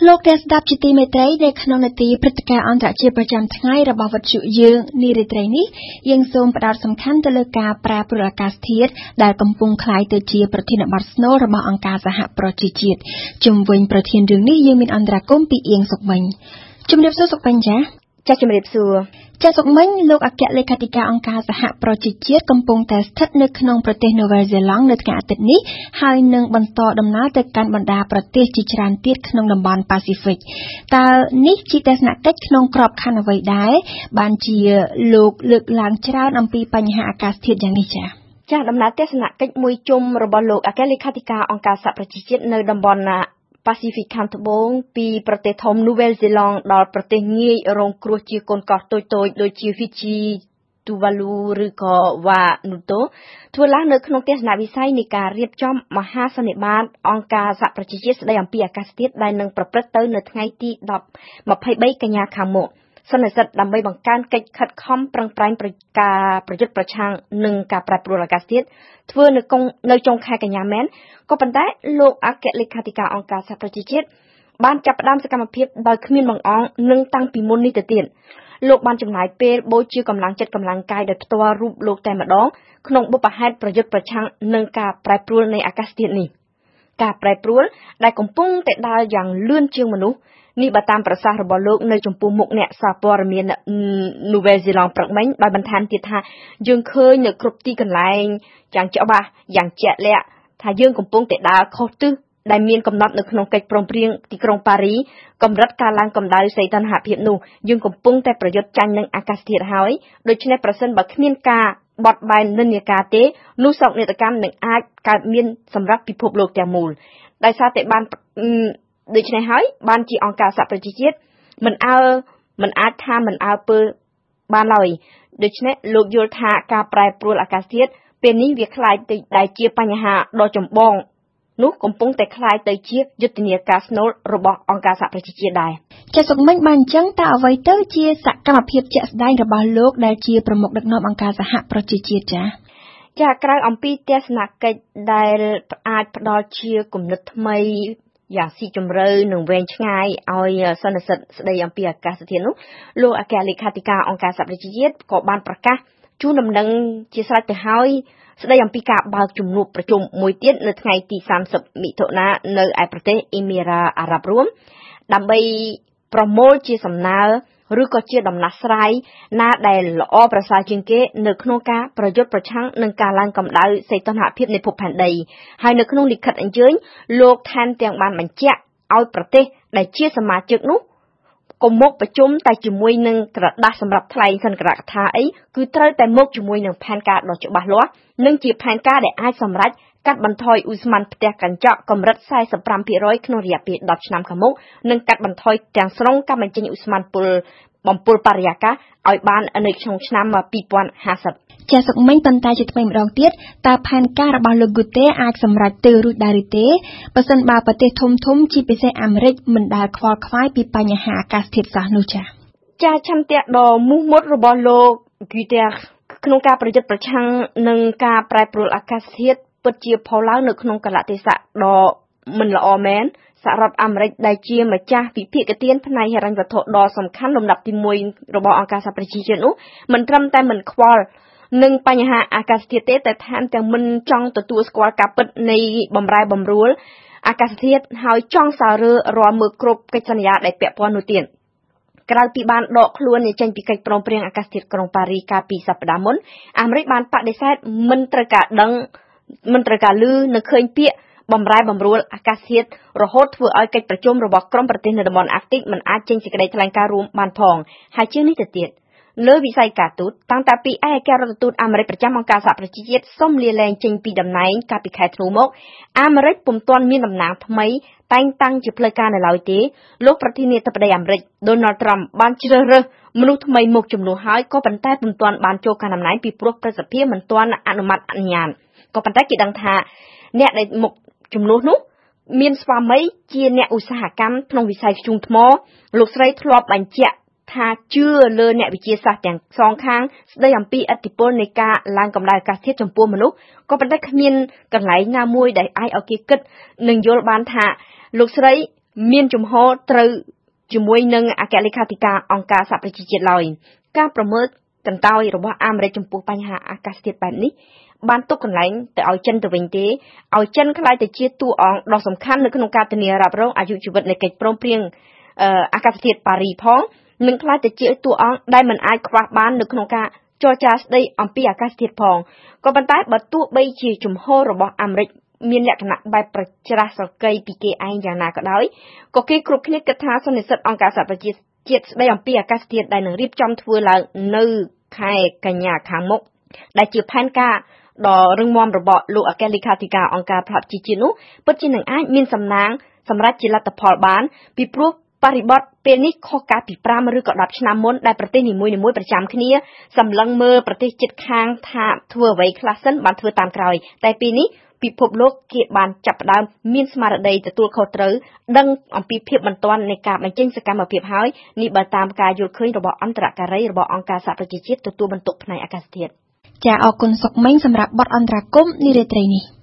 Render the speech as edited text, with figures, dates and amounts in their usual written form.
លោកទេសដាប់ជាទីមេត្រីនៅក្នុងនាទីព្រឹត្តិការណ៍អន្តរជាតិប្រចាំថ្ងៃរបស់វិទ្យុយើងនារីត្រីនេះយើងសូមផ្ដោតសំខាន់ទៅលើការប្រែប្រួលអាកាសធាតុដែលកំពុងក្លាយទៅជាប្រធានបទស្នូលរបស់អង្គការសហប្រជាជាតិជំវិញប្រធានរឿងនេះយើងមានអន្តរាគមន៍ពីអៀងសុកមិញជំរាបសួរសុកមិញចាជំរាបសួរចាសុកមិញលោកអគ្គលេខាធិការអង្គការសហប្រជាជាតិកំពុងតែស្ថិតនៅក្នុងប្រទេសនូវែលសេឡង់នៅថ្ងៃអាទិត្យនេះហើយនឹងបន្តដំណើរទៅកាន់បណ្ដាប្រទេសជាច្រើនទៀតក្នុងតំបន់ប៉ាស៊ីហ្វិកតើនេះជាទស្សនកិច្ចក្នុងក្របខ័ណ្ឌអ្វីដែរបានជាលោកលើកឡើងច្រើនអំពីបញ្ហាអាកាសធាតុយ៉ាងនេះចាដំណើរទស្សនកិច្ចមួយជុំរបស់លោកអគ្គលេខាធិការអង្គការសហប្រជាជាតិនៅតំបន់ប៉ាស៊ីហ្វិកខាងត្បូងពីប្រទេសធំនូវែលសេឡង់ដល់ប្រទេសងាយរងគ្រោះជាកូនកោះតូចៗដូចជាហ្វីជីទូវ៉ាលូឬក៏វ៉ានូតូធ្វើឡើងនៅក្នុងទស្សនវិស័យនៃការរៀបចំមហាសន្និបាតអង្គការសហប្រជាជាតិស្តីអំពីអាកាសធាតុដែលនឹងប្រព្រឹត្តទៅនៅថ្ងៃទី23កញ្ញាខាងមុខសន្និសីទដើម្បីបង្កើនកិច្ចខិតខំប្រឹងប្រែងការប្រយុទ្ធប្រឆាំងនឹងការប្រែប្រួលអាកាសធាតុធ្វើនៅចុងខែកញ្ញាមែនក៏ប៉ុន្តែលោកអគ្គលេខាធិការអង្គការសហប្រជាជាតិបានចាប់ផ្ដើមសកម្មភាពដោយគ្មានបង្អង់នឹងតាំងពីមុននេះទៅទៀតលោកបានចំណាយពេលបូជាកម្លាំងចិត្តកម្លាំងកាយដោយផ្ទាល់រូបលោកតែម្ដងក្នុងបុព្វហេតុប្រយុទ្ធប្រឆាំងនឹងការប្រែប្រួលនៃអាកាសធាតុនេះការប្រែប្រួលដែលកំពុងតែដើរយ៉ាងលឿនជាងមនុស្សនេះបើតាមប្រសាសន៍របស់លោកនៅចំពោះមុខអ្នកសារព័ត៌មាននូវែលសេឡង់ព្រឹកមិញដោយបន្ថែមទៀតថាយើងឃើញនៅគ្រប់ទីកន្លែងយ៉ាងច្បាស់យ៉ាងជាក់លាក់ថាយើងកំពុងតែដើរខុសទិសដែលមានកំណត់នៅក្នុងកិច្ចព្រមព្រៀងទីក្រុងប៉ារីកម្រិតការឡើងកម្ដៅសីតុណ្ហភាពនោះយើងកំពុងតែប្រយុទ្ធចាញ់នឹងអាកាសធាតុហើយដូច្នេះប្រសិនបើគ្មានការបត់បែននិន្នាការទេនោះសោកនាដកម្មនឹងអាចកើតមានសម្រាប់ពិភពលោកទាំងមូលដោយសារតែបានដូច្នេះហើយបានជាអង្គការសហប្រជាជាតិមិនអាចថាមិនអើពើបានឡើយដូច្នេះលោកយល់ថាការប្រែប្រួលអាកាសធាតុពេលនេះវាคล้ายទៅដែលជាបញ្ហាដ៏ចម្បងនោះកំពុងតែคล้ายទៅជាយុទ្ធនាការស្នូលរបស់អង្គការសហប្រជាជាតិដែរចាសុកមិញបានអញ្ចឹងតើអ្វីទៅជាសកម្មភាពជាក់ស្ដែងរបស់លោកដែលជាប្រមុខដឹកនាំអង្គការសហប្រជាជាតិចាក្រៅអំពីទស្សនកិច្ចដែលអាចផ្ដល់ជាគំនិតថ្មីយ៉ាងស៊ីជម្រៅនិងវែងឆ្ងាយឲ្យសន្និសីទស្ដីអំពីអាកាសធាតុនោះលោកអគ្គលេខាធិការអង្គការសហប្រជាជាតិក៏បានប្រកាសជូនដំណឹងជាស្រេចទៅហើយស្ដីអំពីការបើកជំនួបប្រជុំមួយទៀតនៅថ្ងៃទី30មិថុនានៅឯប្រទេសអ៊ីមីរ៉ាអារ៉ាប់រួមដើម្បីប្រមូលជាសំណើឬក៏ជាដំណោះស្រាយណាដែលល្អប្រសើរជាងគេនៅក្នុងការប្រយុទ្ធប្រឆាំងនឹងការឡើងកម្ដៅសីតុណ្ហភាពនៃភពផែនដីហើយនៅក្នុងលិខិតអញ្ជើញលោកថែមទាំងបានបញ្ជាក់ឲ្យប្រទេសដែលជាសមាជិកនោះកុំមកប្រជុំតែជាមួយនឹងក្រដាស់សម្រាប់ថ្លែងសន្និកថាអីគឺត្រូវតែមកជាមួយនឹងផែនការដ៏ច្បាស់លាស់និងជាផែនការដែលអាចសម្រេចកាត់បន្ថយឧស្ម័នផ្ទះកញ្ចក់កម្រិត 45% ក្នុងរយៈពេល10ឆ្នាំខាងមុខនិងកាត់បន្ថយទាំងស្រុងការបញ្ចេញឧស្ម័នបំពុលបរិយាកាសឲ្យបាននៅក្នុងឆ្នាំ2050 ចាសុកមិញប៉ុន្តែជាថ្មីម្ដងទៀតតើផែនការរបស់លោកហ្គូតេអាចសម្រេចទៅរួចដែរឬទេបើសិនបើប្រទេសធំជាពិសេសអាមេរិកមិនដែលខ្វល់ខ្វាយពីបញ្ហាអាកាសធាតុសោះនោះចាឆន្ទៈដ៏មោះមុតរបស់លោកហ្គូតេក្នុងការប្រយុទ្ធប្រឆាំងនឹងការប្រែប្រួលអាកាសធាតុពិតជាផុសឡើងនៅក្នុងកលៈទេសៈដ៏មិនល្អមែនសហរដ្ឋអាមេរិកដែលជាម្ចាស់វិភាគទានផ្នែកហិរញ្ញវត្ថុដ៏សំខាន់លំដាប់ទី1របស់អង្គការសហប្រជាជាតិនោះមិនត្រឹមតែមិនខ្វល់នឹងបញ្ហាអាកាសធាតុទេតែថែមទាំងមិនចង់ទទួលស្គាល់ការពិតនៃបំរែបំរួលអាកាសធាតុហើយចង់សាររើរាល់មើលគ្រប់កិច្ចសន្យាដែលពាក់ព័ន្ធនោះទៀតក្រៅពីបានដកខ្លួនចេញពីកិច្ចព្រមព្រៀងអាកាសធាតុក្រុងប៉ារីកាលពីសប្តាហ៍មុនអាមេរិកបានបដិសេធមិនត្រូវការឮនៅឃើញពាក្យបំរែបំរួលអាកាសធាតុរហូតធ្វើឲ្យកិច្ចប្រជុំរបស់ក្រុមប្រទេសនៅតំបន់អាហ្វ្រិកមិនអាចចេញសេចក្តីថ្លែងការណ៍រួមបានផងហើយជាងនេះទៅទៀតលើវិស័យការទូតតាំងតែពីឯកអគ្គរដ្ឋទូតអាមេរិកប្រចាំអង្គការសហប្រជាជាតិសូមលាលែងចេញពីតំណែងកាលពីខែធ្នូមកអាមេរិកពុំទាន់មានតំណាងថ្មីតែងតាំងជាផ្លូវការនៅឡើយទេលោកប្រធានាធិបតីអាមេរិក Donald Trump បានជ្រើសរើសមនុស្សថ្មីមកជំនួសហើយក៏ប៉ុន្តែពុំទាន់បានចូលកាន់តំណែងពីព្រោះប្រសិទ្ធភាពមិនទាន់អនុម័តអនុញ្ញាតក៏ប៉ុន្តែគេដឹងថាអ្នកដែលមកជំនួសនោះមានស្វាមីជាអ្នកឧស្សាហកម្មក្នុងវិស័យធ្យូងថ្មលោកស្រីធ្លាប់បញ្ជាក់ថាជឿលើអ្នកវិទ្យាសាស្ត្រទាំងសងខាងស្ដីអំពីឥទ្ធិពលនៃការឡើងកម្ដៅអាកាសធាតុចំពោះមនុស្សក៏ប៉ុន្តែគ្មានកន្លែងណាមួយដែលអាចឲ្យគេគិតនិងយល់បានថាលោកស្រីមានជំហរត្រូវជាមួយនឹងអគ្គលេខាធិការអង្គការសហប្រជាជាតិឡើយការប្រមើលកន្តើយរបស់អាមេរិកចំពោះបញ្ហាអាកាសធាតុបែបនេះបានទុកកន្លែងទៅឲ្យចិនទៅវិញទេឲ្យចិនខ្លាយទៅជាតួអង្គដ៏សំខាន់នៅក្នុងការធានារ៉ាប់រងអាយុជីវិតនៃកិច្ចព្រមព្រៀងអាកាសធាតុប៉ារីផងនិងខ្លាយទៅជាតួអង្គដែលមិនអាចខ្វះបាននៅក្នុងការចរចាស្ដីអំពីអាកាសធាតុផងក៏ប៉ុន្តែបើទោះបីជាជំហររបស់អាមេរិកមានលក្ខណៈបែបប្រច្រាស់ស្រកីពីគេឯងយ៉ាងណាក៏ដោយក៏គេគ្រប់គ្នាគិតថាសន្និសីទអង្គការសហប្រជាជាតិស្ដីអំពីអាកាសធាតុដែលនឹងរៀបចំធ្វើឡើងនៅខែកញ្ញាខាងមុខដែលជាផែនការដ៏រឹងមាំរបស់លោកអគ្គលេខាធិការអង្គការសហប្រជាជាតិនោះពិតជានឹងអាចមានសំណាងសម្រាប់ជាលទ្ធផលបានពីព្រោះបរិបទពេលនេះខុសកាលពី5ឬក៏10ឆ្នាំមុនដែលប្រទេសនីមួយៗប្រចាំគ្នាសម្លឹងមើលប្រទេសជិតខាងថាធ្វើអ្វីខ្លះសិនបានធ្វើតាមក្រោយតែពេលនេះពិភពលោកគេបានចាប់ផ្ដើមមានស្មារតីទទួលខុសត្រូវដឹងអំពីភាពបន្ទាន់នៃការបញ្ចេញសកម្មភាពហើយនេះបើតាមការយល់ឃើញរបស់អន្តរការីរបស់អង្គការសហប្រជាជាតិទទួលបន្ទុកផ្នែកអាកាសធាតុចាអរគុណសុកមេងសម្រាប់បទអន្តរាគមន៍នារាត្រីនេះ